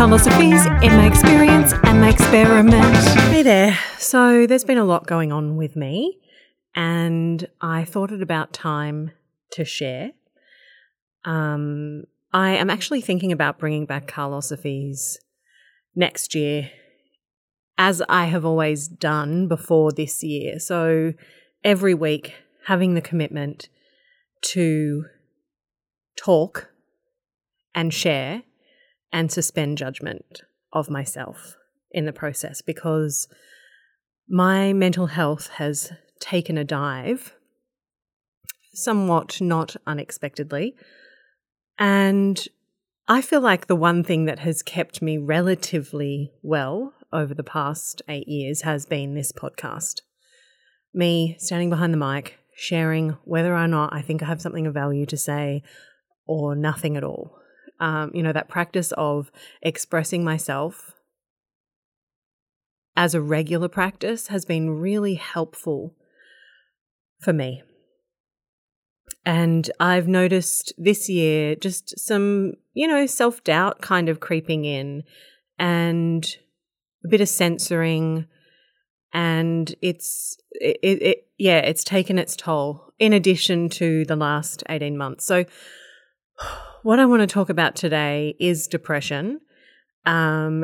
Carlos Sophie's In My Experience and My Experiment. Hey there. So there's been a lot going on with me and I thought it about time to share. I am actually thinking about bringing back Carlos Sophie's next year, as I have always done before this year. So every week having the commitment to talk and share and suspend judgment of myself in the process, because my mental health has taken a dive, somewhat not unexpectedly. And I feel like the one thing that has kept me relatively well over the past 8 years has been this podcast. Me standing behind the mic, sharing whether or not I think I have something of value to say or nothing at all. That practice of expressing myself as a regular practice has been really helpful for me. And I've noticed this year just some, self-doubt kind of creeping in and a bit of censoring, and it's taken its toll in addition to the last 18 months. So what I want to talk about today is depression, and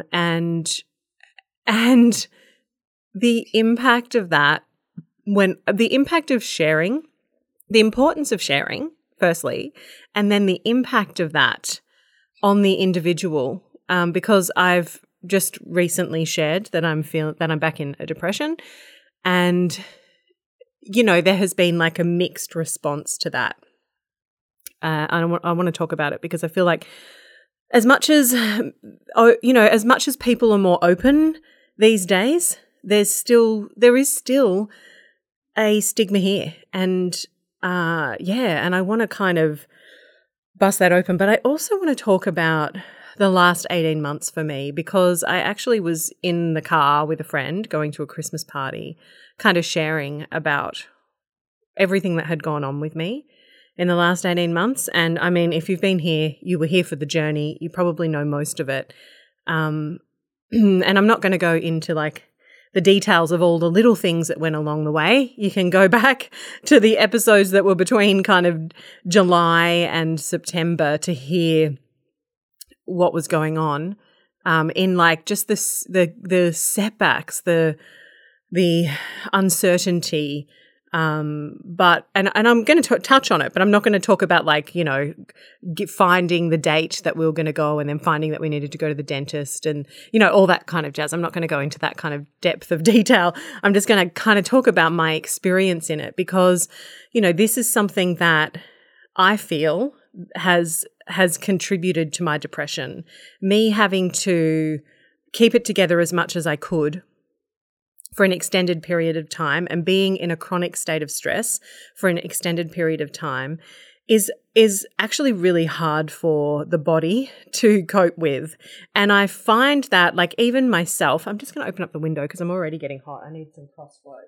the impact of that, the impact of sharing, the importance of sharing, firstly, and then the impact of that on the individual, because I've just recently shared that I'm back in a depression, and there has been like a mixed response to that. I want to talk about it because I feel like as much as people are more open these days, there is still a stigma here, and and I want to kind of bust that open. But I also want to talk about the last 18 months for me, because I actually was in the car with a friend going to a Christmas party, kind of sharing about everything that had gone on with me in the last 18 months. And I mean, if you've been here, you were here for the journey, you probably know most of it. And I'm not going to go into like the details of all the little things that went along the way. You can go back to the episodes that were between kind of July and September to hear what was going on in like just the setbacks, the uncertainty. But I'm going to touch on it, but I'm not going to talk about like, finding the date that we were going to go and then finding that we needed to go to the dentist and, all that kind of jazz. I'm not going to go into that kind of depth of detail. I'm just going to kind of talk about my experience in it, because, this is something that I feel has contributed to my depression. Me having to keep it together as much as I could for an extended period of time, and being in a chronic state of stress for an extended period of time is actually really hard for the body to cope with. And I find that like even myself, I'm just going to open up the window because I'm already getting hot. I need some crossflow.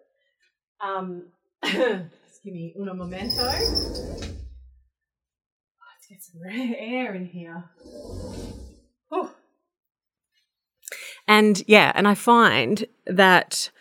Just give me un momento. Let's get some air in here. Whew. And I find that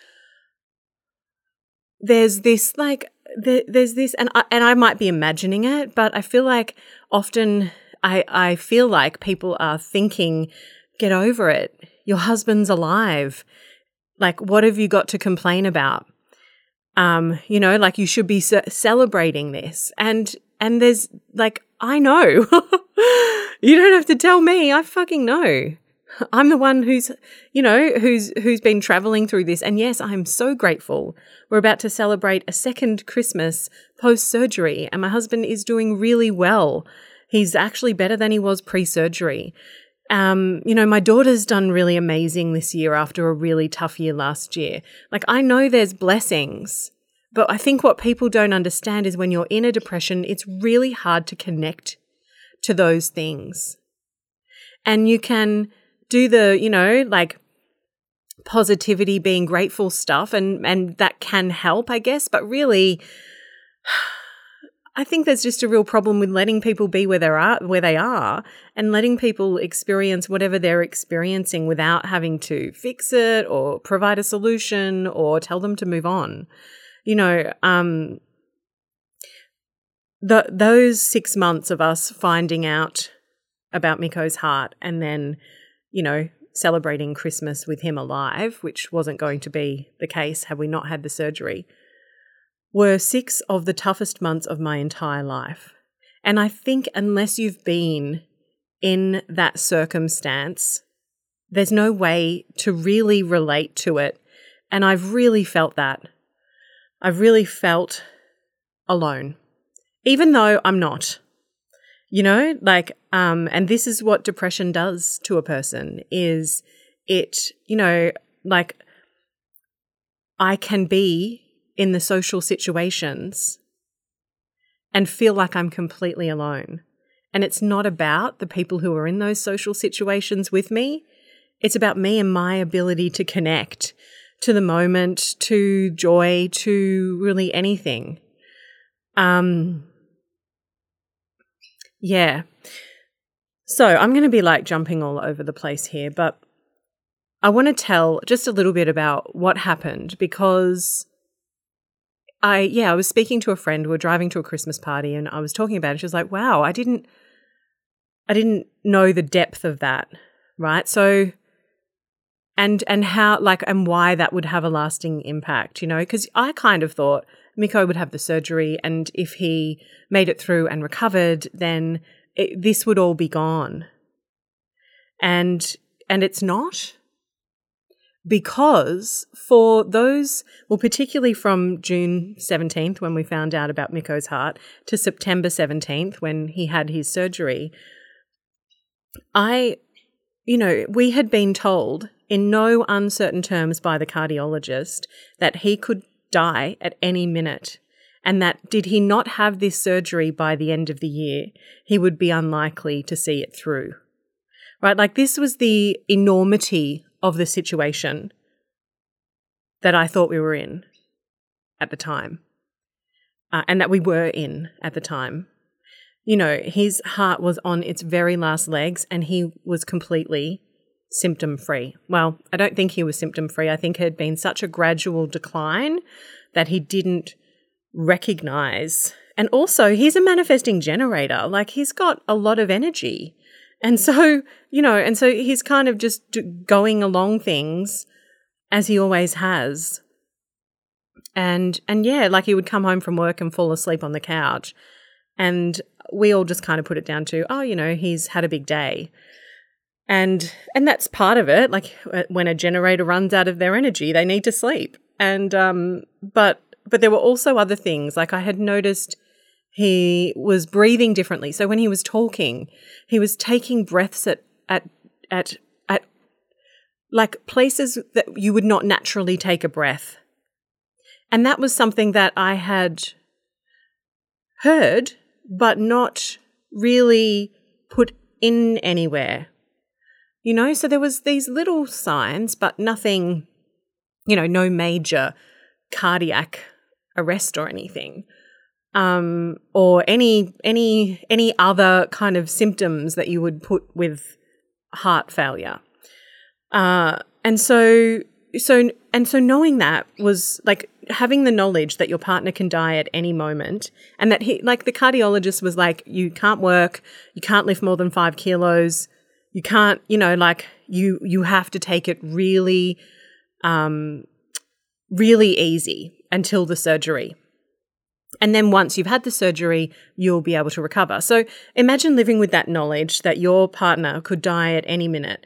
there's this, and I might be imagining it, but I feel like often I feel like people are thinking, get over it. Your husband's alive. Like, what have you got to complain about? Like you should be celebrating this. And there's like, I know. You don't have to tell me. I fucking know. I'm the one who's been traveling through this. And yes, I'm so grateful. We're about to celebrate a second Christmas post-surgery, and my husband is doing really well. He's actually better than he was pre-surgery. My daughter's done really amazing this year after a really tough year last year. Like, I know there's blessings, but I think what people don't understand is when you're in a depression, it's really hard to connect to those things. And you can do the, like positivity, being grateful stuff, and that can help, I guess. But really, I think there's just a real problem with letting people be where they are, and letting people experience whatever they're experiencing without having to fix it or provide a solution or tell them to move on. Those 6 months of us finding out about Miko's heart and then, celebrating Christmas with him alive, which wasn't going to be the case had we not had the surgery, were 6 of the toughest months of my entire life. And I think unless you've been in that circumstance, there's no way to really relate to it. And I've really felt that. I've really felt alone, even though I'm not. And this is what depression does to a person, is it, I can be in the social situations and feel like I'm completely alone. And it's not about the people who are in those social situations with me. It's about me and my ability to connect to the moment, to joy, to really anything. Yeah. So I'm going to be jumping all over the place here, but I want to tell just a little bit about what happened, because I was speaking to a friend. We were driving to a Christmas party and I was talking about it. She was like, wow, I didn't know the depth of that. Right. So, and how, and why that would have a lasting impact, because I kind of thought Miko would have the surgery, and if he made it through and recovered, then this would all be gone. And it's not. Because for those, particularly from June 17th, when we found out about Miko's heart, to September 17th, when he had his surgery, we had been told in no uncertain terms by the cardiologist that he could die at any minute, and that did he not have this surgery by the end of the year, he would be unlikely to see it through. Right? This was the enormity of the situation that I thought we were in at the time, and that we were in at the time. His heart was on its very last legs and he was completely symptom-free. Well, I don't think he was symptom-free. I think it had been such a gradual decline that he didn't recognize. And also, he's a manifesting generator. He's got a lot of energy. And so, he's kind of just going along things as he always has. And he would come home from work and fall asleep on the couch. And we all just kind of put it down to, he's had a big day. And that's part of it. When a generator runs out of their energy, they need to sleep. And but there were also other things. I had noticed he was breathing differently. So when he was talking, he was taking breaths at places that you would not naturally take a breath. And that was something that I had heard, but not really put in anywhere. So there was these little signs, but nothing, no major cardiac arrest or anything. Or any other kind of symptoms that you would put with heart failure. And so knowing that was having the knowledge that your partner can die at any moment, and that the cardiologist was you can't work, you can't lift more than 5 kilos, you can't, you have to take it really, really easy until the surgery. And then once you've had the surgery, you'll be able to recover. So imagine living with that knowledge that your partner could die at any minute.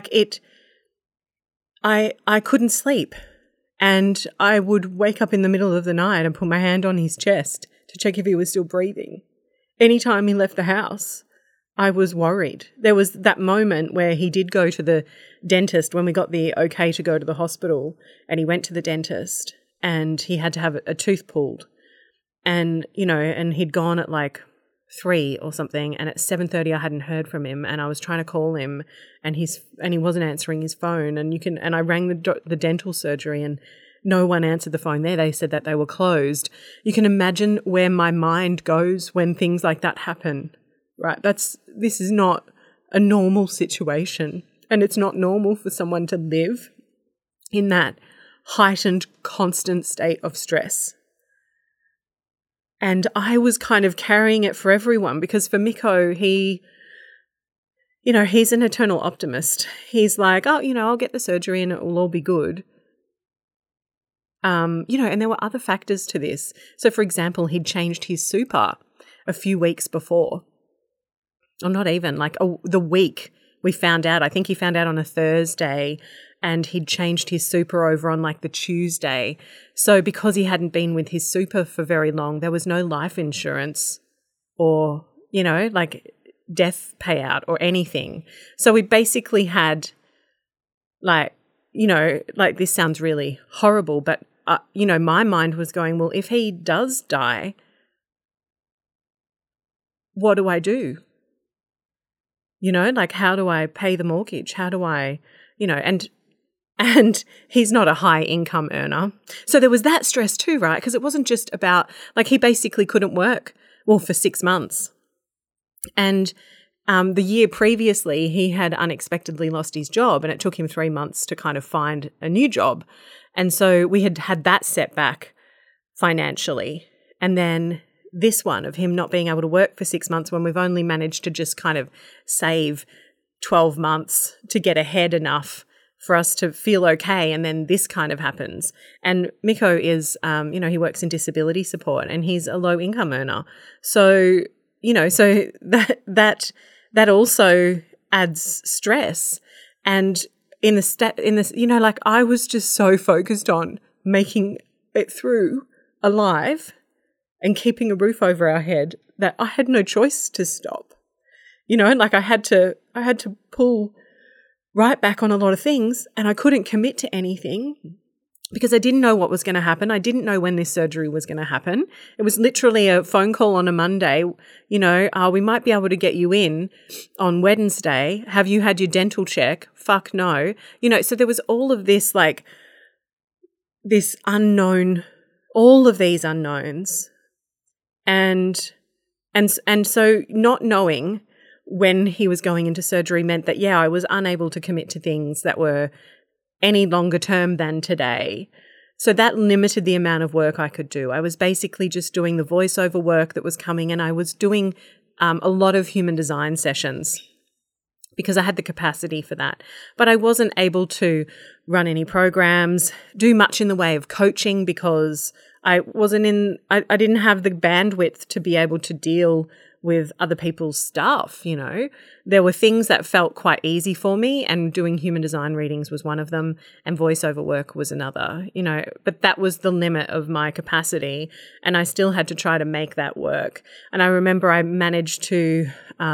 I couldn't sleep, and I would wake up in the middle of the night and put my hand on his chest to check if he was still breathing. Anytime he left the house, I was worried. There was that moment where he did go to the dentist when we got the okay to go to the hospital, and he went to the dentist and he had to have a tooth pulled. And, and he'd gone at 3 or something, and at 7:30 I hadn't heard from him, and I was trying to call him and he wasn't answering his phone, and I rang the dental surgery, and no one answered the phone there. They said that they were closed. You can imagine where my mind goes when things like that happen, right? This is not a normal situation, and it's not normal for someone to live in that heightened, constant state of stress. And I was kind of carrying it for everyone, because for Miko, he's an eternal optimist. He's like, oh, I'll get the surgery and it will all be good. And there were other factors to this. So, for example, he'd changed his super a few weeks before, or not even, the week we found out. I think he found out on a Thursday, and he'd changed his super over on the Tuesday. So because he hadn't been with his super for very long, there was no life insurance or, death payout or anything. So we basically had this sounds really horrible, but, my mind was going, well, if he does die, what do I do? How do I pay the mortgage? How do I, and he's not a high income earner. So there was that stress too, right? Because it wasn't just about, he basically couldn't work, for 6 months. And the year previously, he had unexpectedly lost his job, and it took him 3 months to kind of find a new job. And so we had that setback financially. And then this one of him not being able to work for 6 months when we've only managed to just kind of save 12 months to get ahead enough for us to feel okay, and then this kind of happens. And Miko is, he works in disability support, and he's a low income earner. So, so that also adds stress. And I was just so focused on making it through alive and keeping a roof over our head that I had no choice to stop. I had to pull right back on a lot of things, and I couldn't commit to anything because I didn't know what was going to happen. I didn't know when this surgery was going to happen. It was literally a phone call on a Monday, we might be able to get you in on Wednesday. Have you had your dental check? Fuck no. So there was all of this, this unknown, all of these unknowns. And so not knowing when he was going into surgery meant that, I was unable to commit to things that were any longer term than today. So that limited the amount of work I could do. I was basically just doing the voiceover work that was coming, and I was doing a lot of human design sessions because I had the capacity for that. But I wasn't able to run any programs, do much in the way of coaching because I didn't have the bandwidth to be able to deal with other people's stuff, There were things that felt quite easy for me, and doing human design readings was one of them, and voiceover work was another, But that was the limit of my capacity, and I still had to try to make that work. And I remember I managed to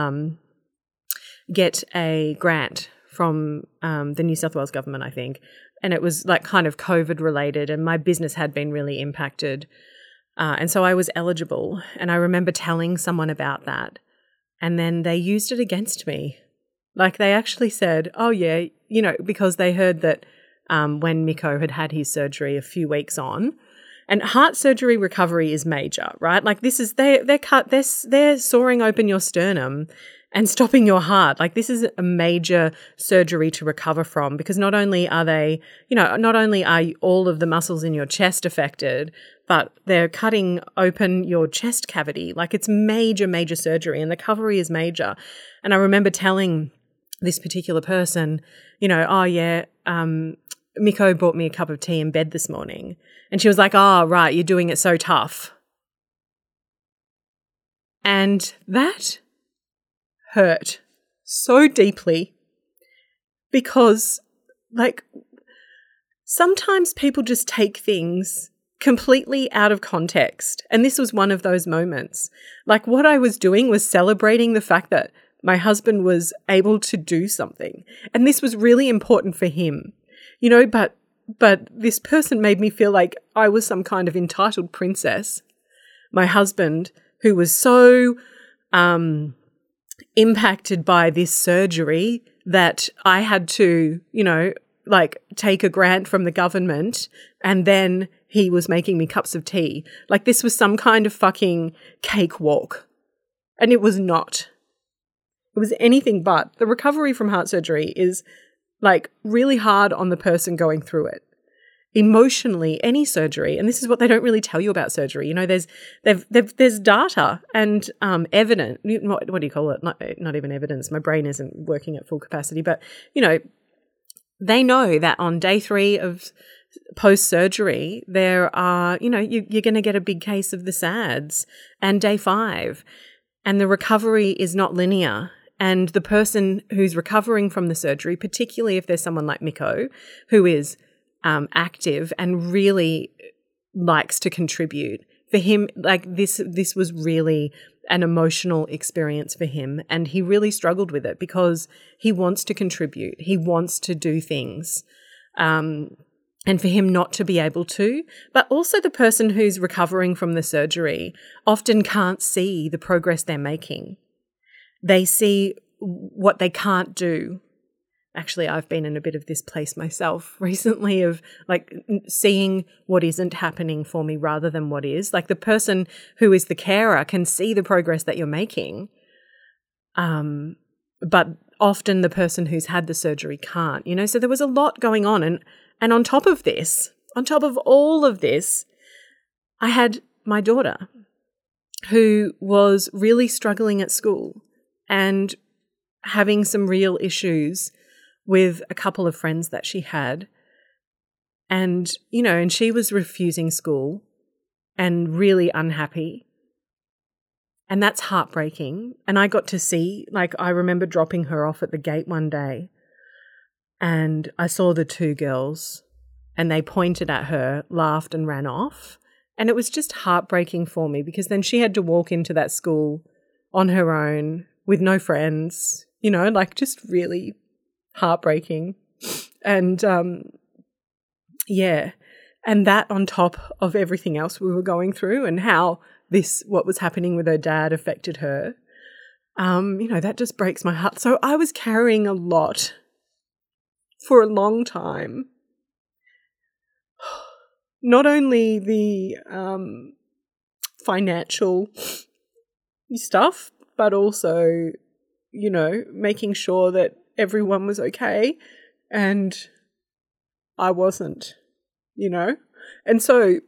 get a grant from the New South Wales government, I think, and it was kind of COVID related, and my business had been really impacted. And so I was eligible, and I remember telling someone about that, and then they used it against me. They actually said, oh yeah, because they heard that when Miko had his surgery a few weeks on, and heart surgery recovery is major, right? This is, they're sawing open your sternum and stopping your heart. This is a major surgery to recover from, because not only are all of the muscles in your chest affected, but they're cutting open your chest cavity. It's major, major surgery, and the recovery is major. And I remember telling this particular person, Miko bought me a cup of tea in bed this morning. And she was like, oh, right, you're doing it so tough. And that hurt so deeply because, sometimes people just take things completely out of context. And this was one of those moments. What I was doing was celebrating the fact that my husband was able to do something. And this was really important for him, but this person made me feel like I was some kind of entitled princess. My husband, who was so impacted by this surgery that I had to, like take a grant from the government and then he was making me cups of tea. Like this was some kind of fucking cakewalk. And it was not. It was anything but. The recovery from heart surgery is like really hard on the person going through it. Emotionally, any surgery, and this is what they don't really tell you about surgery. You know, there's data and evidence. What do you call it? Not even evidence. My brain isn't working at full capacity, but you know, they know that on day 3 of post-surgery, there are, you know, you're going to get a big case of the SADS, and day 5, and the recovery is not linear. And the person who's recovering from the surgery, particularly if there's someone like Miko, who is active and really likes to contribute, for him, like this was really an emotional experience for him, and he really struggled with it because he wants to contribute, he wants to do things, and for him not to be able to. But also the person who's recovering from the surgery often can't see the progress they're making. They see what they can't do. Actually, I've been in a bit of this place myself recently of like seeing what isn't happening for me rather than what is. Like the person who is the carer can see the progress that you're making, but often the person who's had the surgery can't, you know. So there was a lot going on. And on top of this, on top of all of this, I had my daughter who was really struggling at school and having some real issues with a couple of friends that she had. And, you know, and she was refusing school and really unhappy. And that's heartbreaking. And I got to see, like, I remember dropping her off at the gate one day and I saw the 2 girls and they pointed at her, laughed and ran off. And it was just heartbreaking for me because then she had to walk into that school on her own with no friends, you know, like just really heartbreaking. And yeah, and that on top of everything else we were going through and how what was happening with her dad affected her, you know, that just breaks my heart. So I was carrying a lot for a long time. Not only the financial stuff, but also, you know, making sure that everyone was okay and I wasn't, you know. And so,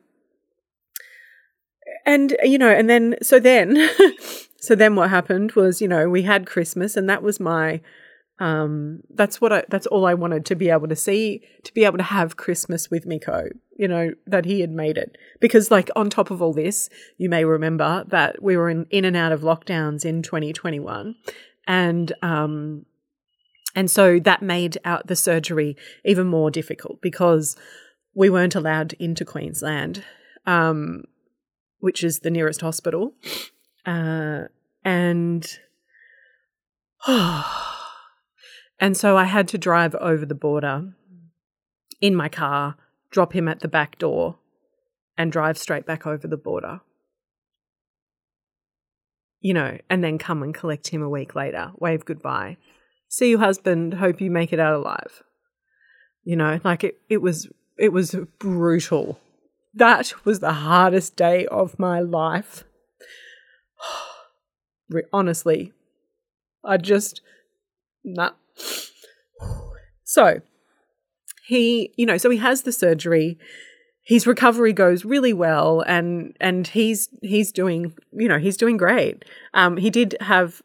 and, you know, and then, so then what happened was, you know, we had Christmas and that was my, that's all I wanted to be able to see, to be able to have Christmas with Miko, you know, that he had made it. Because like on top of all this, you may remember that we were in and out of lockdowns in 2021. And so that made the surgery even more difficult because we weren't allowed into Queensland, which is the nearest hospital. And so I had to drive over the border in my car, drop him at the back door and drive straight back over the border. You know, and then come and collect him a week later, wave goodbye. See you, husband, hope you make it out alive. You know, like it was brutal. That was the hardest day of my life. Honestly, nah. So he has the surgery. His recovery goes really well and he's doing, you know, he's doing great. He did have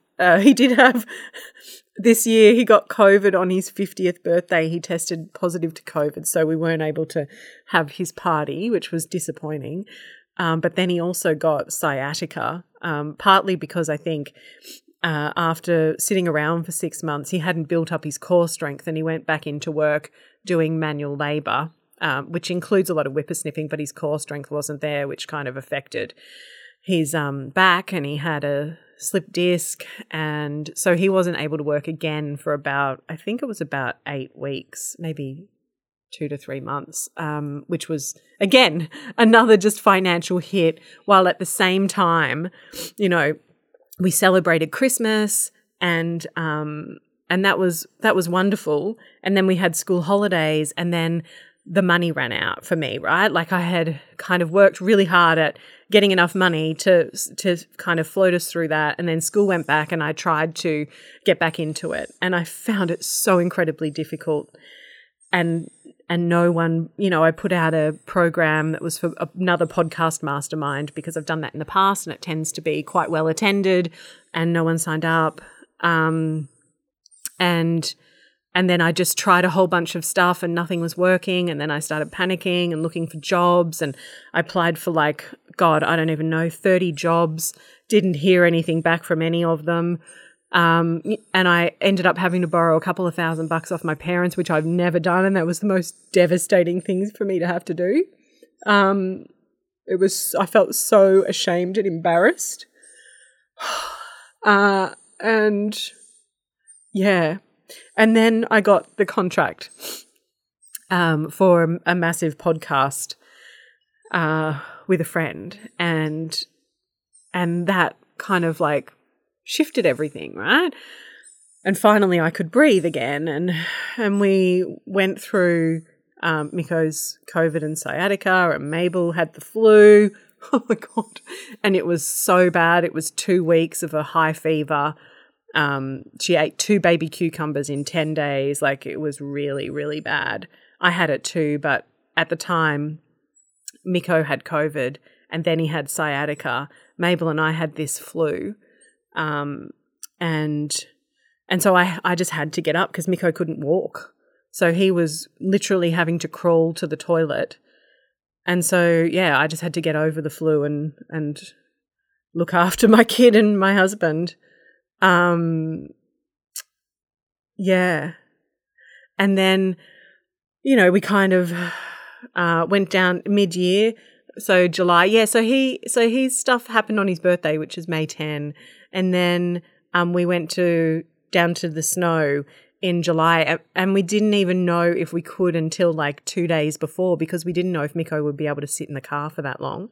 this year he got COVID on his 50th birthday. He tested positive to COVID, so we weren't able to have his party, which was disappointing. But then he also got sciatica, partly because I think after sitting around for 6 months, he hadn't built up his core strength and he went back into work doing manual labour, which includes a lot of whippersnipping, but his core strength wasn't there, which kind of affected his back, and he had a slipped disc, and so he wasn't able to work again for about 8 weeks, maybe 2 to 3 months, which was, again, another just financial hit, while at the same time, you know, we celebrated Christmas and that was wonderful. And then we had school holidays, and then the money ran out for me, right? Like I had kind of worked really hard at getting enough money to kind of float us through that. And then school went back, and I tried to get back into it. And I found it so incredibly difficult. And no one, I put out a program that was for another podcast mastermind, because I've done that in the past and it tends to be quite well attended, and no one signed up. And then I just tried a whole bunch of stuff and nothing was working. And then I started panicking and looking for jobs, and I applied for I don't even know, 30 jobs, didn't hear anything back from any of them. And I ended up having to borrow a couple of $1,000 off my parents, which I've never done. And that was the most devastating thing for me to have to do. I felt so ashamed and embarrassed. And yeah. And then I got the contract for a massive podcast with a friend, and that kind of shifted everything, right? And finally I could breathe again, and we went through Miko's COVID and sciatica, and Mabel had the flu. Oh my God. And it was so bad. It was 2 weeks of a high fever. She ate 2 baby cucumbers in 10 days. It was really, really bad. I had it too, but at the time, Miko had COVID, and then he had sciatica. Mabel and I had this flu. And so I just had to get up because Miko couldn't walk. So he was literally having to crawl to the toilet. And so, yeah, I just had to get over the flu and look after my kid and my husband. Yeah. And then, we kind of went down mid-year. So July. Yeah, so his stuff happened on his birthday, which is May 10. And then we went down to the snow in July, and we didn't even know if we could until 2 days before, because we didn't know if Miko would be able to sit in the car for that long.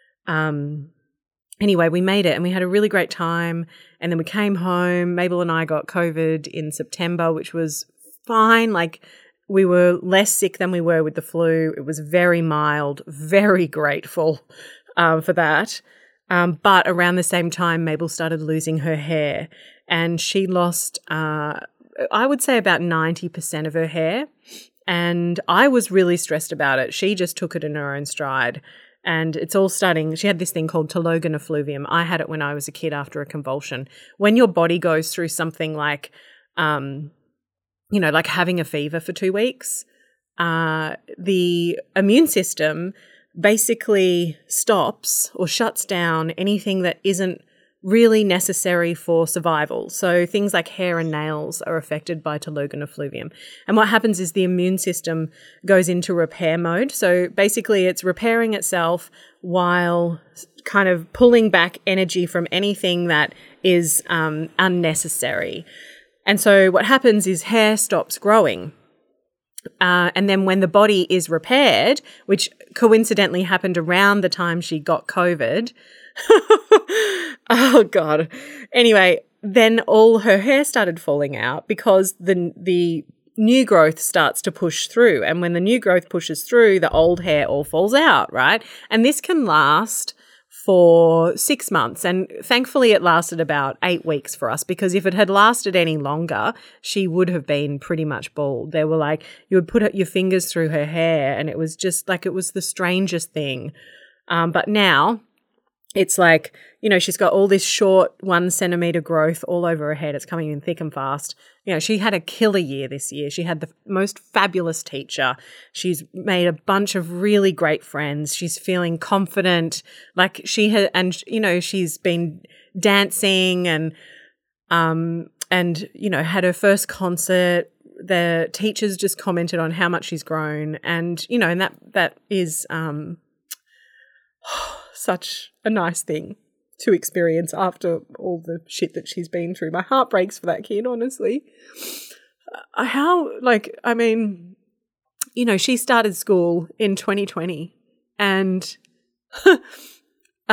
Anyway, we made it and we had a really great time, and then we came home. Mabel and I got COVID in September, which was fine. We were less sick than we were with the flu. It was very mild, very grateful for that. But around the same time, Mabel started losing her hair, and she lost, I would say, about 90% of her hair. And I was really stressed about it. She just took it in her own stride. And it's all starting. She had this thing called telogen effluvium. I had it when I was a kid after a convulsion. When your body goes through something like having a fever for 2 weeks, the immune system basically stops or shuts down anything that isn't really necessary for survival. So things like hair and nails are affected by telogen effluvium. And what happens is the immune system goes into repair mode. So basically it's repairing itself while kind of pulling back energy from anything that is unnecessary. And so what happens is hair stops growing. And then when the body is repaired, which coincidentally happened around the time she got COVID, oh God. Anyway, then all her hair started falling out because the new growth starts to push through. And when the new growth pushes through, the old hair all falls out, right? And this can last for 6 months. And thankfully it lasted about 8 weeks for us, because if it had lasted any longer, she would have been pretty much bald. They were you would put your fingers through her hair, and it was just it was the strangest thing. But now it's she's got all this short 1 centimeter growth all over her head. It's coming in thick and fast. She had a killer year this year. She had the most fabulous teacher. She's made a bunch of really great friends. She's feeling confident. She's been dancing and had her first concert. The teachers just commented on how much she's grown, and that is such a nice thing to experience after all the shit that she's been through. My heart breaks for that kid, honestly. She started school in 2020, and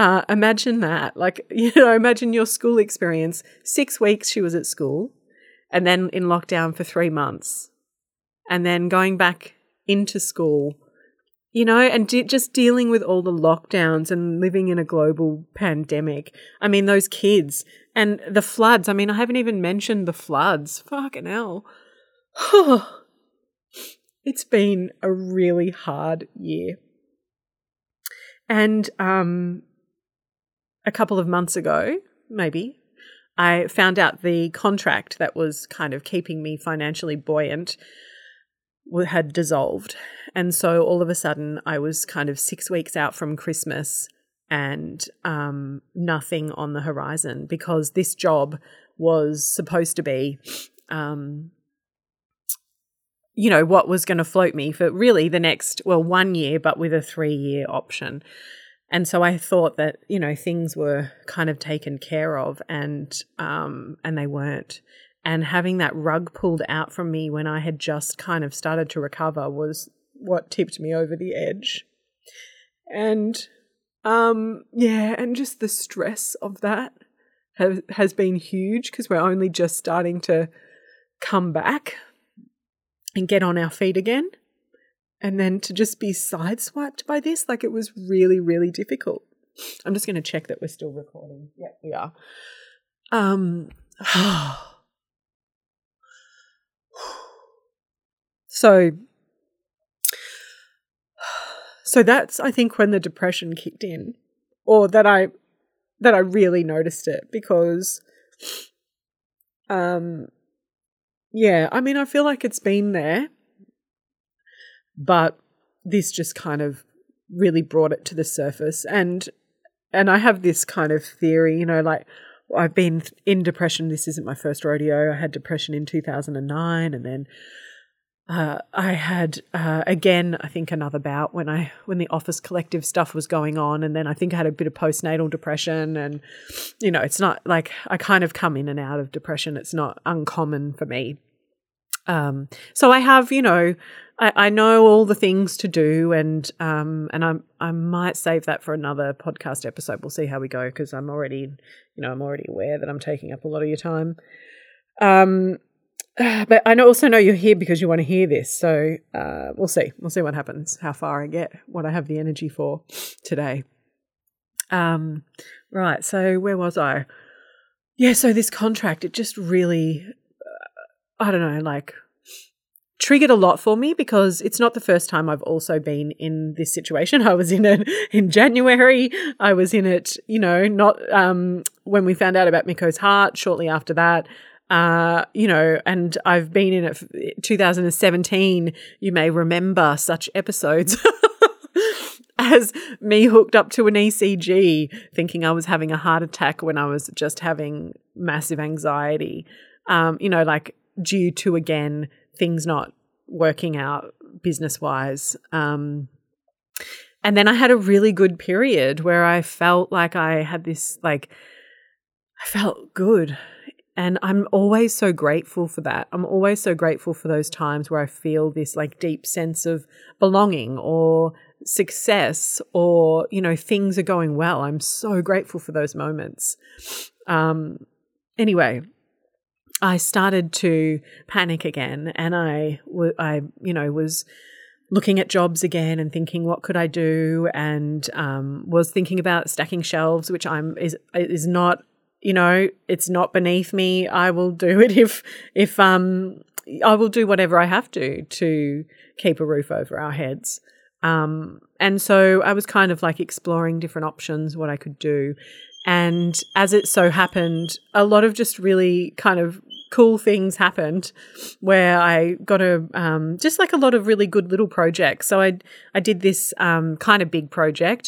imagine that. Imagine your school experience. 6 weeks she was at school, and then in lockdown for 3 months, and then going back into school, and just dealing with all the lockdowns and living in a global pandemic. I mean, those kids and the floods. I mean, I haven't even mentioned the floods. Fucking hell. It's been a really hard year. And a couple of months ago, maybe, I found out the contract that was kind of keeping me financially buoyant had dissolved. And so all of a sudden I was kind of 6 weeks out from Christmas and nothing on the horizon, because this job was supposed to be, what was going to float me for really the next, 1 year, but with a 3-year option. And so I thought that, things were kind of taken care of, and they weren't. And having that rug pulled out from me when I had just kind of started to recover was what tipped me over the edge. And, and just the stress of that has been huge, because we're only just starting to come back and get on our feet again. And then to just be sideswiped by this, it was really, really difficult. I'm just going to check that we're still recording. Yeah, we are. So that's, I think, when the depression kicked in, or that I really noticed it, because, I mean, I feel like it's been there, but this just kind of really brought it to the surface. And I have this kind of theory, I've been in depression. This isn't my first rodeo. I had depression in 2009, and then I had again, I think, another bout when the Office Collective stuff was going on, and then I think I had a bit of postnatal depression. And it's not like I kind of come in and out of depression. It's not uncommon for me. So I have, I know all the things to do, and I might save that for another podcast episode. We'll see how we go, because I'm already aware that I'm taking up a lot of your time. But I also know you're here because you want to hear this. So we'll see. We'll see what happens, how far I get, what I have the energy for today. Right. So where was I? Yeah. So this contract, it just really, I don't know, triggered a lot for me, because it's not the first time I've also been in this situation. I was in it in January. I was in it, not when we found out about Miko's heart, shortly after that. And I've been in it 2017. You may remember such episodes as me hooked up to an ECG thinking I was having a heart attack when I was just having massive anxiety, due to, again, things not working out business-wise. And then I had a really good period where I felt like I had this, I felt good. And I'm always so grateful for that. I'm always so grateful for those times where I feel this deep sense of belonging or success, or, things are going well. I'm so grateful for those moments. Anyway, I started to panic again, and I was looking at jobs again and thinking, what could I do? And was thinking about stacking shelves, which is not, it's not beneath me. I will do it if I will do whatever I have to keep a roof over our heads. And so I was kind of exploring different options, what I could do. And as it so happened, a lot of just really kind of cool things happened where I got just a lot of really good little projects. So I did this kind of big project,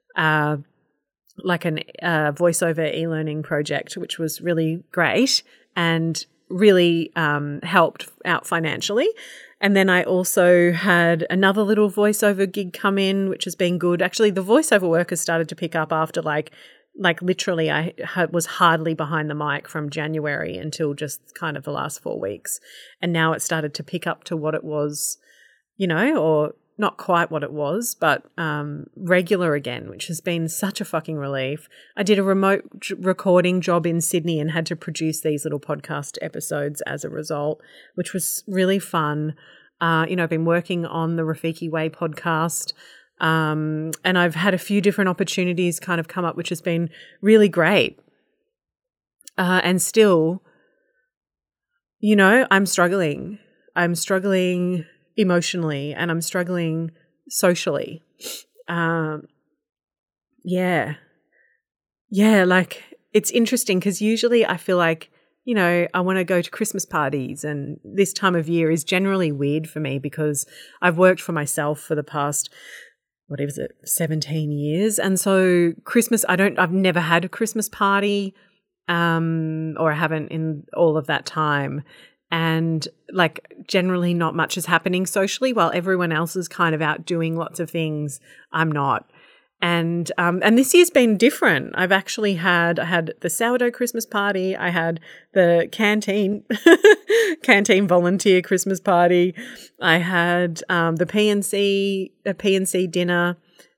like an voiceover e-learning project, which was really great and really helped out financially. And then I also had another little voiceover gig come in, which has been good. Actually, the voiceover work has started to pick up after literally I was hardly behind the mic from January until just kind of the last 4 weeks. And now it started to pick up to what it was, or not quite what it was, but regular again, which has been such a fucking relief. I did a remote recording job in Sydney and had to produce these little podcast episodes as a result, which was really fun. I've been working on the Rafiki Way podcast, and I've had a few different opportunities kind of come up, which has been really great. And still, I'm struggling. I'm struggling emotionally and I'm struggling socially. Yeah, like it's interesting because usually I feel like, I want to go to Christmas parties, and this time of year is generally weird for me because I've worked for myself for the past, 17 years. And so Christmas, I've never had a Christmas party, or I haven't in all of that time. And like generally not much is happening socially while everyone else is kind of out doing lots of things. I'm not. And this year's been different. I had the sourdough Christmas party. I had the canteen volunteer Christmas party. I had the PNC dinner.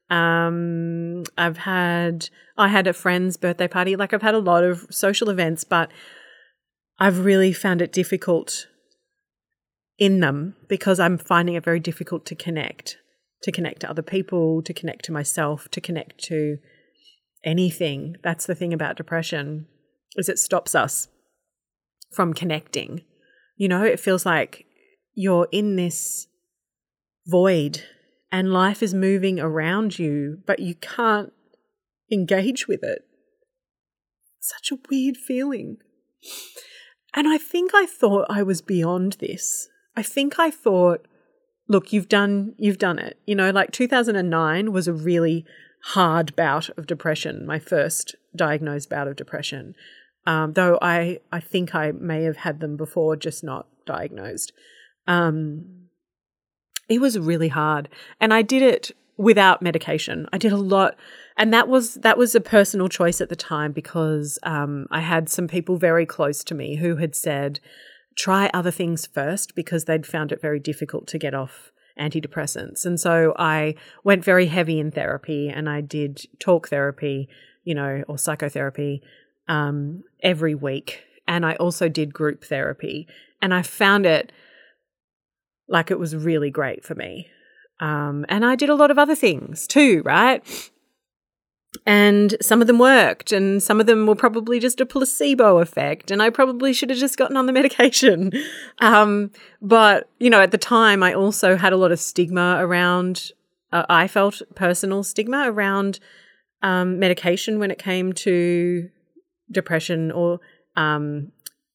I had a friend's birthday party. Like I've had a lot of social events, but I've really found it difficult in them because I'm finding it very difficult to connect to other people, to connect to myself, to connect to anything. That's the thing about depression, is it stops us from connecting. It feels like you're in this void and life is moving around you, but you can't engage with it. Such a weird feeling. And I think I thought I was beyond this. I think I thought, look, you've done it. Like 2009 was a really hard bout of depression, my first diagnosed bout of depression, though I think I may have had them before, just not diagnosed. It was really hard, and I did it without medication. I did a lot, and that was a personal choice at the time because I had some people very close to me who had said, try other things first because they'd found it very difficult to get off antidepressants. And so I went very heavy in therapy, and I did talk therapy, or psychotherapy every week. And I also did group therapy, and I found it like it was really great for me. And I did a lot of other things too, right? And some of them worked, and some of them were probably just a placebo effect, and I probably should have just gotten on the medication. But, at the time I also had a lot of stigma around, I felt personal stigma around medication when it came to depression or I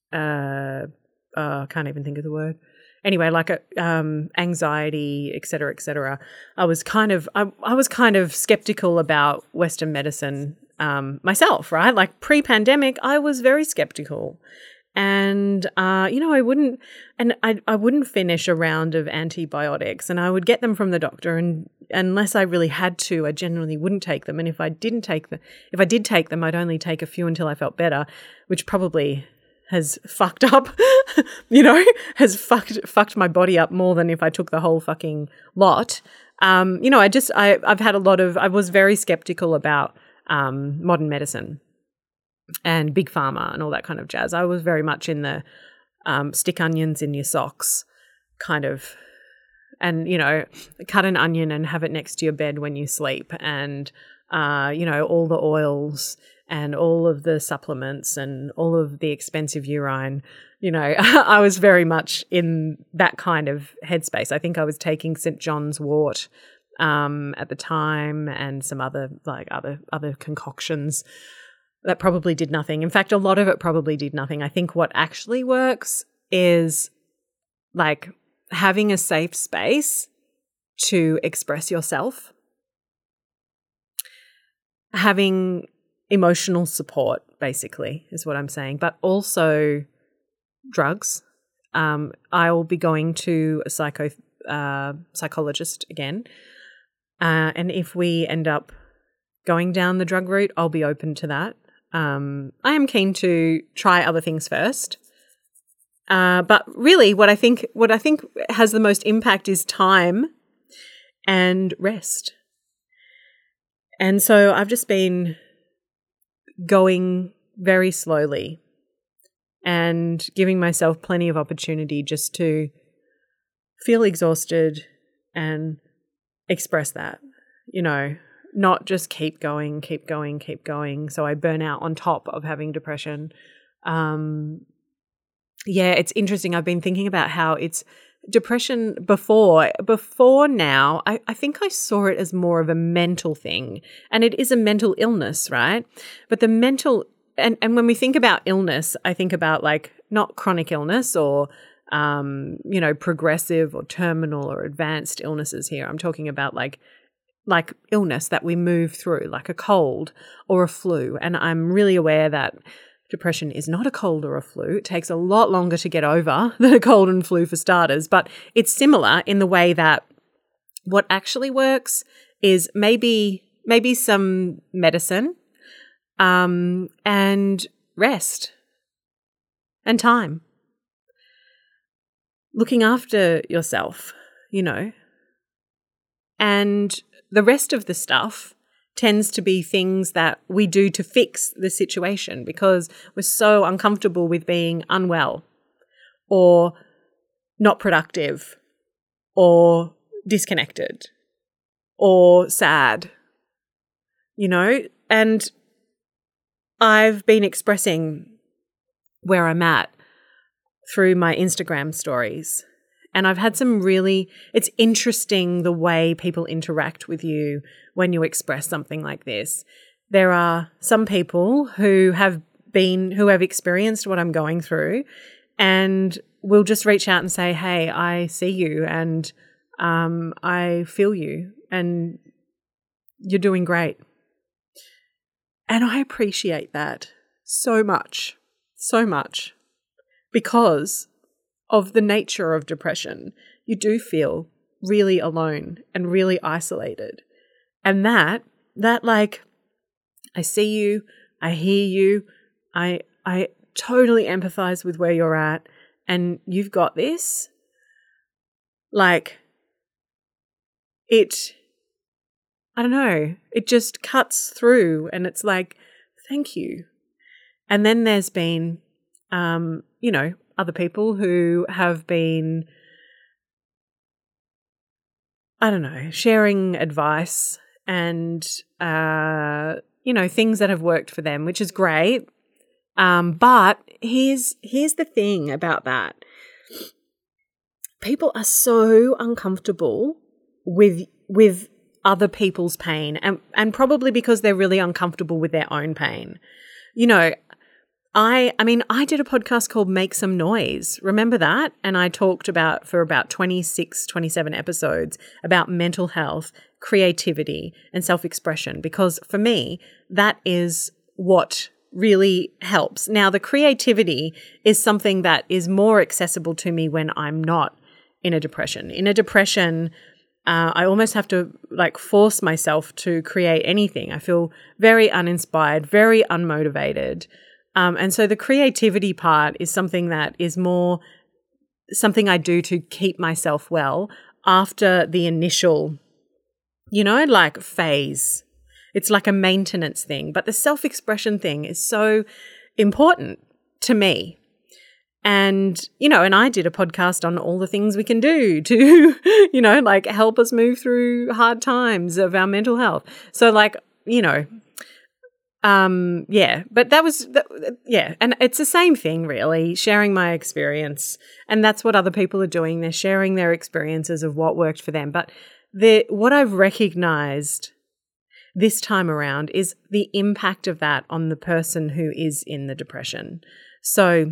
can't even think of the word. Anyway, like anxiety, et cetera, et cetera. I was kind of skeptical about Western medicine myself, right? Like pre-pandemic, I was very skeptical, and I wouldn't finish a round of antibiotics, and I would get them from the doctor, and unless I really had to, I generally wouldn't take them. And if I did take them, I'd only take a few until I felt better, which probably has fucked up, has fucked my body up more than if I took the whole fucking lot. I've had I was very skeptical about modern medicine and big pharma and all that kind of jazz. I was very much in the stick onions in your socks kind of, and, cut an onion and have it next to your bed when you sleep, and, all the oils and all of the supplements and all of the expensive urine. I was very much in that kind of headspace. I think I was taking St. John's wort at the time, and some other concoctions that probably did nothing. In fact, a lot of it probably did nothing. I think what actually works is like having a safe space to express yourself, having emotional support, basically, is what I'm saying, but also drugs. I'll be going to a psychologist again, and if we end up going down the drug route, I'll be open to that. I am keen to try other things first, but really, what I think has the most impact is time and rest. And so I've just been going very slowly and giving myself plenty of opportunity just to feel exhausted and express that, not just keep going. So I burn out on top of having depression. It's interesting. I've been thinking about how it's depression before now. I think I saw it as more of a mental thing, and it is a mental illness, right? But the mental, and when we think about illness, I think about like not chronic illness or, progressive or terminal or advanced illnesses here. I'm talking about like illness that we move through, like a cold or a flu. And I'm really aware that depression is not a cold or a flu. It takes a lot longer to get over than a cold and flu for starters, but it's similar in the way that what actually works is maybe some medicine, and rest and time. Looking after yourself, and the rest of the stuff tends to be things that we do to fix the situation because we're so uncomfortable with being unwell or not productive or disconnected or sad, and I've been expressing where I'm at through my Instagram stories. And I've had it's interesting the way people interact with you when you express something like this. There are some people who have experienced what I'm going through and will just reach out and say, hey, I see you and I feel you and you're doing great. And I appreciate that so much because of the nature of depression. You do feel really alone and really isolated. And that like, I see you, I hear you, I totally empathize with where you're at and you've got this. Like, I don't know, it just cuts through and it's like, thank you. And then there's been, other people who have been, sharing advice and, things that have worked for them, which is great. But here's the thing about that. People are so uncomfortable with other people's pain and probably because they're really uncomfortable with their own pain. I did a podcast called Make Some Noise. Remember that? And I talked for about 26, 27 episodes about mental health, creativity, and self-expression because for me, that is what really helps. Now, the creativity is something that is more accessible to me when I'm not in a depression. In a depression, I almost have to force myself to create anything. I feel very uninspired, very unmotivated. And so the creativity part is something that is more something I do to keep myself well after the initial, phase. It's like a maintenance thing. But the self-expression thing is so important to me. And, and I did a podcast on all the things we can do to, help us move through hard times of our mental health. So but that was, and it's the same thing really, sharing my experience. And that's what other people are doing. They're sharing their experiences of what worked for them. But what I've recognized this time around is the impact of that on the person who is in the depression. So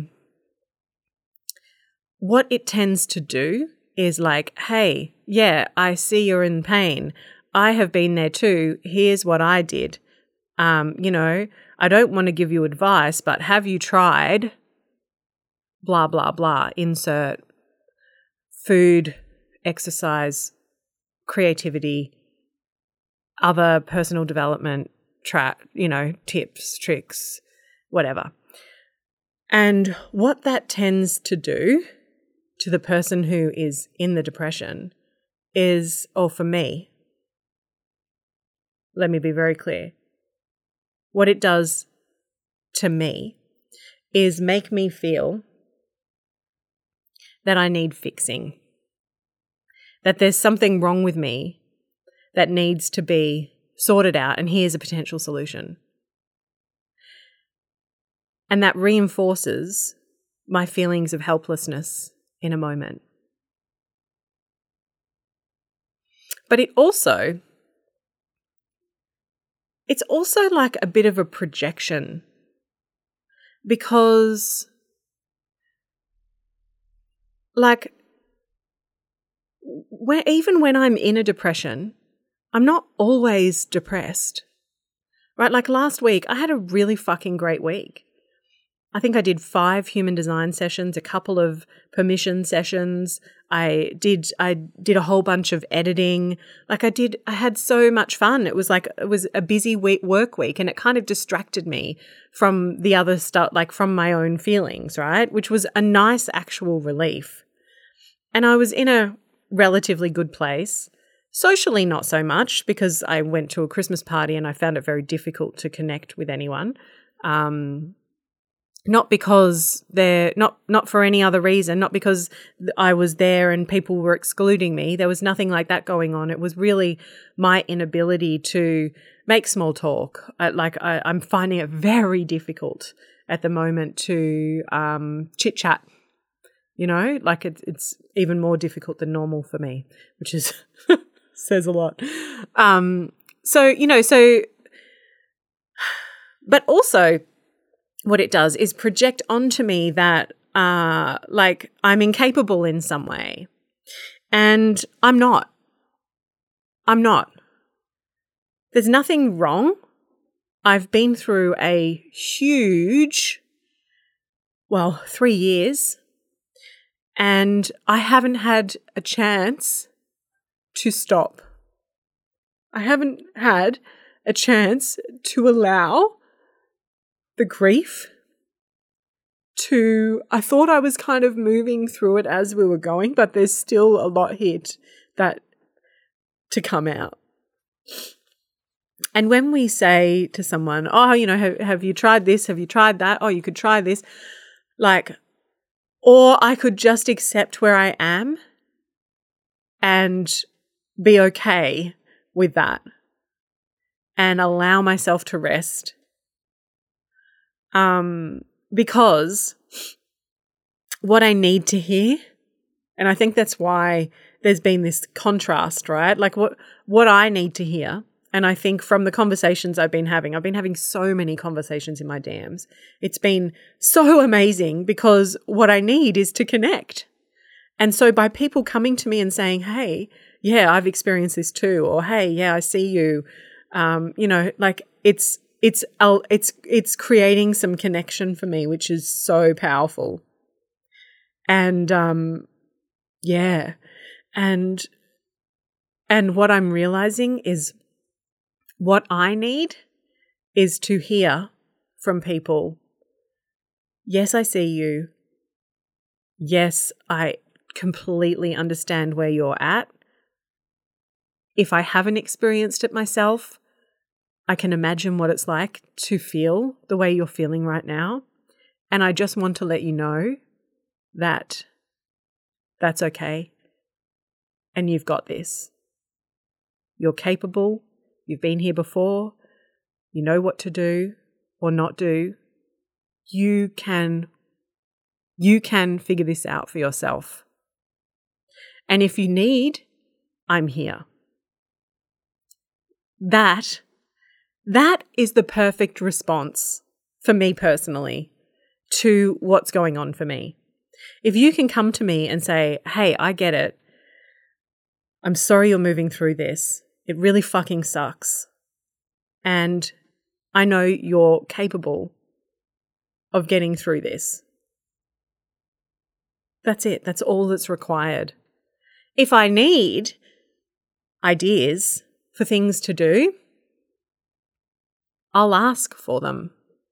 what it tends to do is hey, yeah, I see you're in pain. I have been there too. Here's what I did. I don't want to give you advice, but have you tried blah, blah, blah, insert food, exercise, creativity, other personal development, tips, tricks, whatever. And what that tends to do to the person who is in the depression or for me, let me be very clear, what it does to me is make me feel that I need fixing, that there's something wrong with me that needs to be sorted out, and here's a potential solution. And that reinforces my feelings of helplessness in a moment. But it's also like a bit of a projection, because like even when I'm in a depression, I'm not always depressed, right? Like last week, I had a really fucking great week. I think I did 5 human design sessions, a couple of permission sessions. I did a whole bunch of editing. Like I had so much fun. It was a busy work week, and it kind of distracted me from the other stuff, like from my own feelings, right? Which was a nice actual relief. And I was in a relatively good place. Socially, not so much, because I went to a Christmas party and I found it very difficult to connect with anyone. Not because not for any other reason, not because I was there and people were excluding me. There was nothing like that going on. It was really my inability to make small talk. I'm finding it very difficult at the moment to chit chat. You know, like it's even more difficult than normal for me, which is says a lot. But also, what it does is project onto me that like I'm incapable in some way. And I'm not. There's nothing wrong. I've been through a huge, 3 years, and I haven't had a chance to stop. I haven't had a chance to allow the grief I thought I was kind of moving through it as we were going, but there's still a lot here to come out. And when we say to someone, oh, have you tried this? Have you tried that? Oh, you could try this. Or I could just accept where I am and be okay with that and allow myself to rest. Because what I need to hear, and I think that's why there's been this contrast, right? Like what I need to hear, and I think from the conversations I've been having so many conversations in my DMs. It's been so amazing because what I need is to connect. And so by people coming to me and saying, hey, yeah, I've experienced this too, or hey, yeah, I see you, it's creating some connection for me, which is so powerful. And and what I'm realizing is what I need is to hear from people, yes, I see you. Yes, I completely understand where you're at. If I haven't experienced it myself, I can imagine what it's like to feel the way you're feeling right now. And I just want to let you know that that's okay. And you've got this. You're capable. You've been here before. You know what to do or not do. You can figure this out for yourself. And if you need, I'm here. That is the perfect response for me personally to what's going on for me. If you can come to me and say, hey, I get it. I'm sorry you're moving through this. It really fucking sucks. And I know you're capable of getting through this. That's it. That's all that's required. If I need ideas for things to do, I'll ask for them.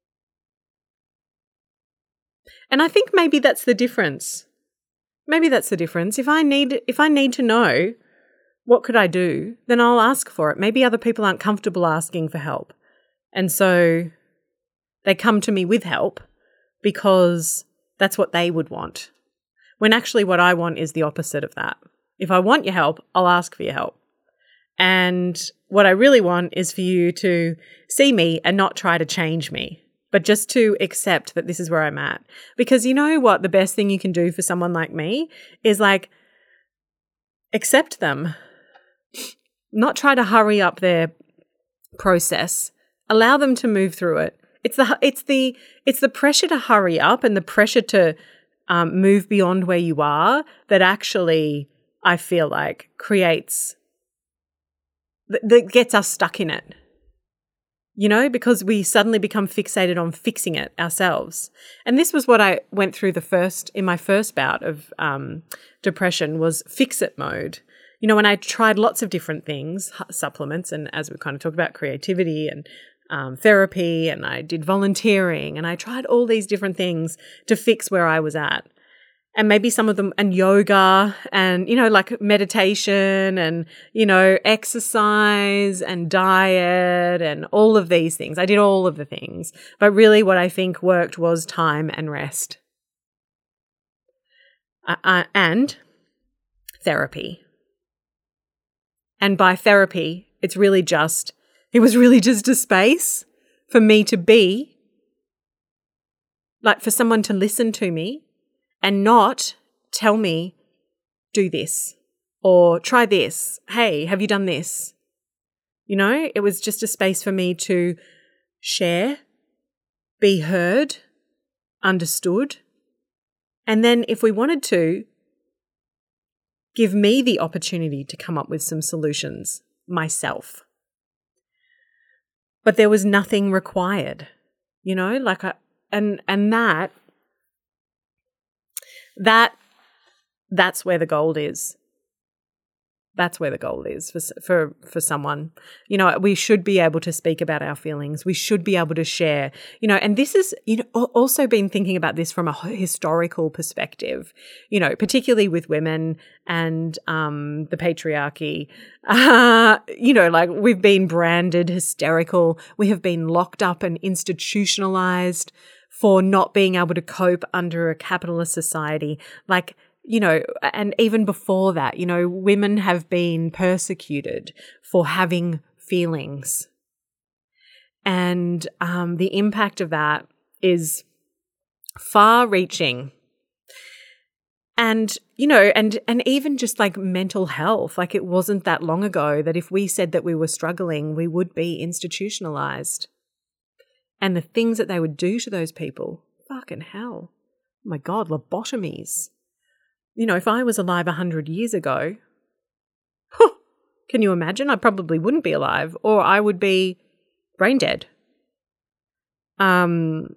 And I think maybe that's the difference. If I need to know what could I do? Then I'll ask for it. Maybe other people aren't comfortable asking for help. And so they come to me with help because that's what they would want. When actually what I want is the opposite of that. If I want your help, I'll ask for your help. And what I really want is for you to see me and not try to change me, but just to accept that this is where I'm at. Because you know what the best thing you can do for someone like me is like accept them, not try to hurry up their process. Allow them to move through it. It's the pressure to hurry up and the pressure to move beyond where you are that actually I feel like creates that gets us stuck in it. You know, because we suddenly become fixated on fixing it ourselves. And this was what I went through in my first bout of depression was fix-it mode. You know, when I tried lots of different things, supplements, and as we kind of talked about, creativity and therapy, and I did volunteering, and I tried all these different things to fix where I was at. And maybe some of them, and yoga and, you know, like meditation and, you know, exercise and diet and all of these things. I did all of the things. But really what I think worked was time and rest. And therapy. And by therapy, it was really just a space for me to be, like for someone to listen to me and not tell me, do this or try this. Hey, have you done this? You know, it was just a space for me to share, be heard, understood. And then if we wanted to, give me the opportunity to come up with some solutions myself. But there was nothing required, you know, like that's where the gold is. That's where the gold is for someone. You know, we should be able to speak about our feelings. We should be able to share, you know, and this is, you know, also been thinking about this from a historical perspective, you know, particularly with women and the patriarchy. You know, like we've been branded hysterical. We have been locked up and institutionalized for not being able to cope under a capitalist society. Like, you know, and even before that, you know, women have been persecuted for having feelings. And the impact of that is far-reaching. And, you know, and even just like mental health, like it wasn't that long ago that if we said that we were struggling, we would be institutionalized. And the things that they would do to those people, fucking hell. Oh my God, lobotomies. You know, if I was alive 100 years ago, can you imagine? I probably wouldn't be alive, or I would be brain dead. And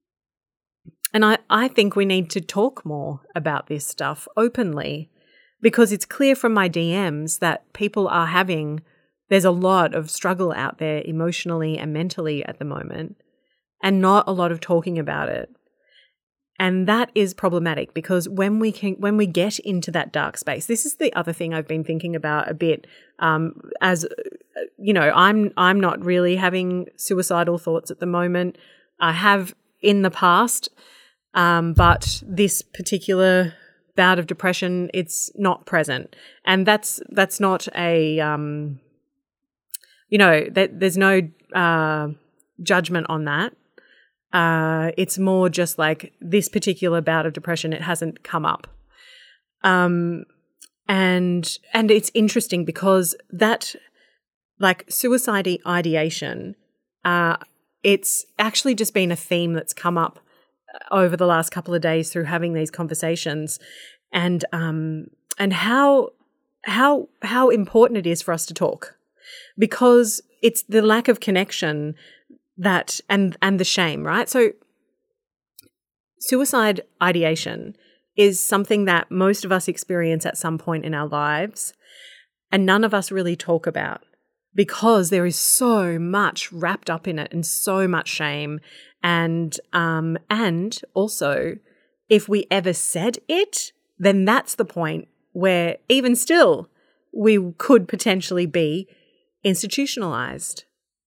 I think we need to talk more about this stuff openly, because it's clear from my DMs that people are there's a lot of struggle out there emotionally and mentally at the moment, and not a lot of talking about it. And that is problematic, because when we get into that dark space, this is the other thing I've been thinking about a bit. As you know, I'm not really having suicidal thoughts at the moment. I have in the past, but this particular bout of depression, it's not present, and that's not a you know, there's no judgment on that. It's more just like this particular bout of depression, it hasn't come up. And it's interesting because that, like suicide ideation, it's actually just been a theme that's come up over the last couple of days through having these conversations, and how important it is for us to talk, because it's the lack of connection that and the shame, right? So suicide ideation is something that most of us experience at some point in our lives, and none of us really talk about, because there is so much wrapped up in it and so much shame. And also, if we ever said it, then that's the point where even still we could potentially be institutionalized,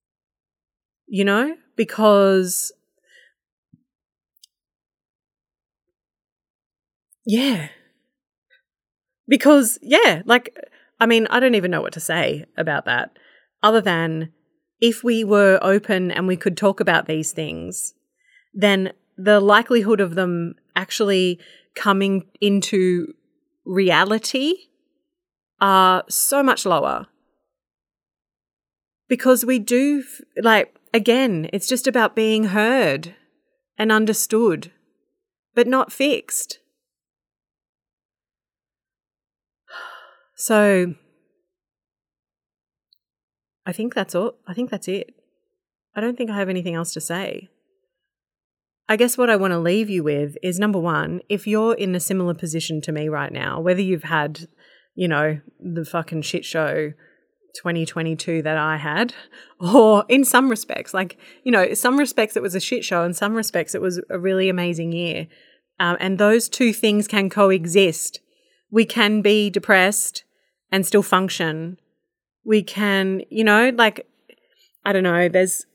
because I don't even know what to say about that other than if we were open and we could talk about these things, then the likelihood of them actually coming into reality are so much lower. Because we do, again, it's just about being heard and understood, but not fixed. So I think that's all. I think that's it. I don't think I have anything else to say. I guess what I want to leave you with is, number one, if you're in a similar position to me right now, whether you've had, the fucking shit show 2022 that I had, or in some respects, some respects it was a shit show, in some respects it was a really amazing year. And those two things can coexist. We can be depressed and still function. We can, I don't know, there's,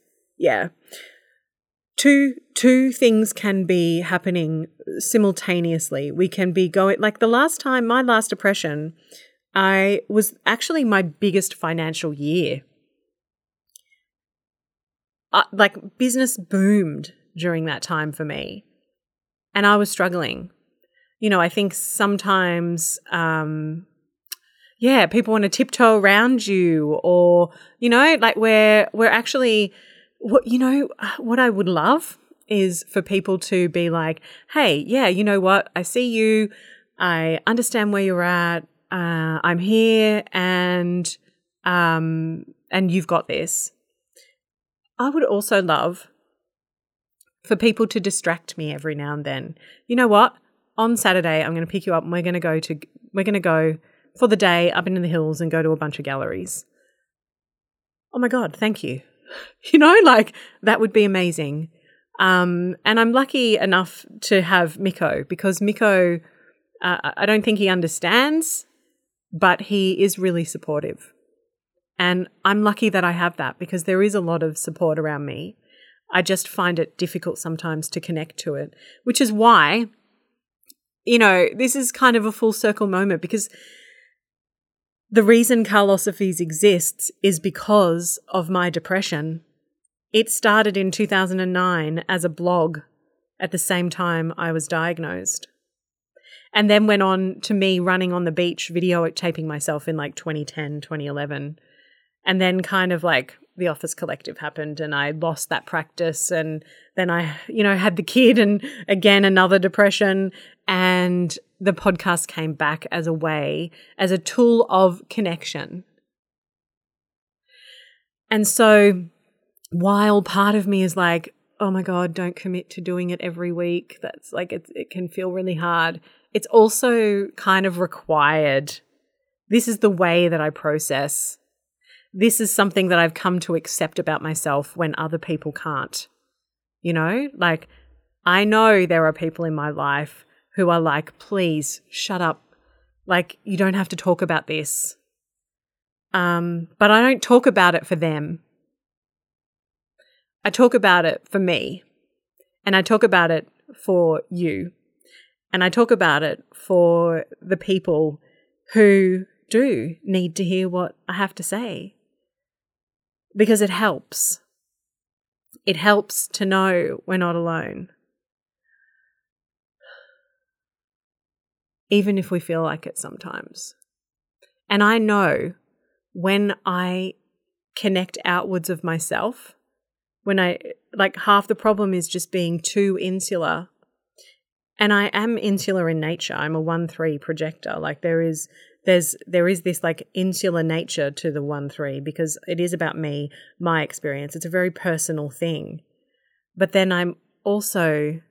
two things can be happening simultaneously. We can be going, my last depression, I was actually my biggest financial year. Business boomed during that time for me, and I was struggling. I think sometimes, people want to tiptoe around you, or, we're actually, what I would love is for people to be like, hey, you know what? I see you. I understand where you're at. I'm here, and you've got this. I would also love for people to distract me every now and then. You know what? On Saturday, I'm going to pick you up and we're going to go for the day up into the hills and go to a bunch of galleries. Oh my God, thank you. That would be amazing. And I'm lucky enough to have Miko, because Miko, I don't think he understands, but he is really supportive. And I'm lucky that I have that, because there is a lot of support around me. I just find it difficult sometimes to connect to it, which is why, this is kind of a full circle moment, because the reason Carlosophies exists is because of my depression. It started in 2009 as a blog at the same time I was diagnosed, and then went on to me running on the beach, videotaping myself in 2010, 2011. And then kind of the Office Collective happened and I lost that practice, and then I, had the kid, and again another depression, and the podcast came back as a tool of connection. And so while part of me is like, oh my God, don't commit to doing it every week, that's it can feel really hard, it's also kind of required. This is the way that I process. This is something that I've come to accept about myself when other people can't. I know there are people in my life who are like, please shut up. You don't have to talk about this. But I don't talk about it for them. I talk about it for me. And I talk about it for you. And I talk about it for the people who do need to hear what I have to say. Because it helps. It helps to know we're not alone. Even if we feel like it sometimes. And I know when I connect outwards of myself, when I, half the problem is just being too insular. And I am insular in nature. I'm a 1-3 projector. There is this insular nature to the 1-3, because it is about me, my experience. It's a very personal thing. But then I'm also,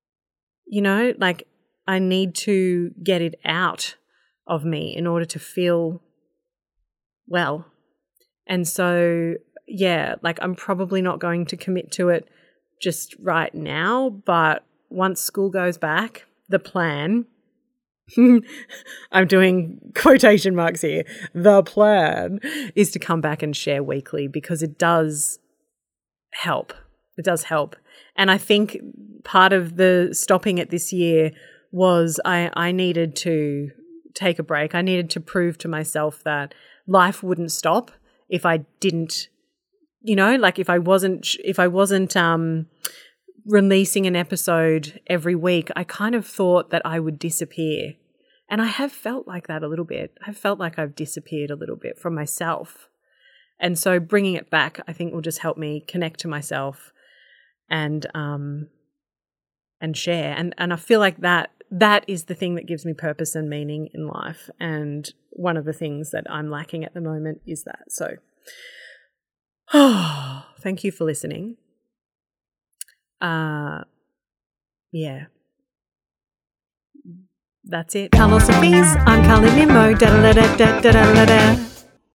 I need to get it out of me in order to feel well. And so, I'm probably not going to commit to it just right now, but once school goes back, the plan I'm doing quotation marks here, the plan is to come back and share weekly, because it does help. It does help. And I think part of the stopping it this year was I needed to take a break. I needed to prove to myself that life wouldn't stop if I didn't, like if I wasn't releasing an episode every week. I kind of thought that I would disappear. And I have felt like that a little bit. I've felt like I've disappeared a little bit from myself. And so bringing it back, I think, will just help me connect to myself and share. And I feel like that is the thing that gives me purpose and meaning in life. And one of the things that I'm lacking at the moment is that. So, thank you for listening. Yeah. That's it. Carlos and Peace. I'm Carly Nimmo. Da da da da da da da da.